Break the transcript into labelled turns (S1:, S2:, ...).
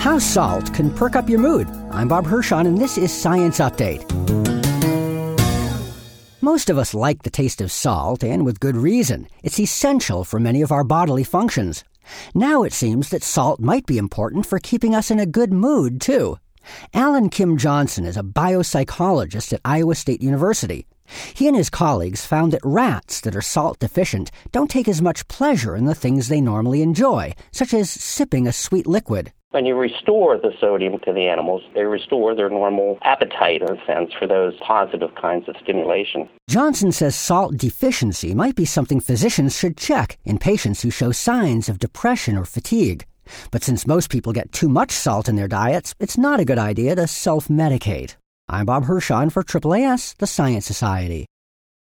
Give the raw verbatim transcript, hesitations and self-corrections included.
S1: How salt can perk up your mood. I'm Bob Hirschon, and this is Science Update. Most of us like the taste of salt, and with good reason. It's essential for many of our bodily functions. Now it seems that salt might be important for keeping us in a good mood, too. Alan Kim Johnson is a biopsychologist at Iowa State University. He and his colleagues found that rats that are salt deficient don't take as much pleasure in the things they normally enjoy, such as sipping a sweet liquid.
S2: When you restore the sodium to the animals, they restore their normal appetite, in a sense, for those positive kinds of stimulation.
S1: Johnson says salt deficiency might be something physicians should check in patients who show signs of depression or fatigue. But since most people get too much salt in their diets, it's not a good idea to self-medicate. I'm Bob Hirschon for A A A S, the Science Society.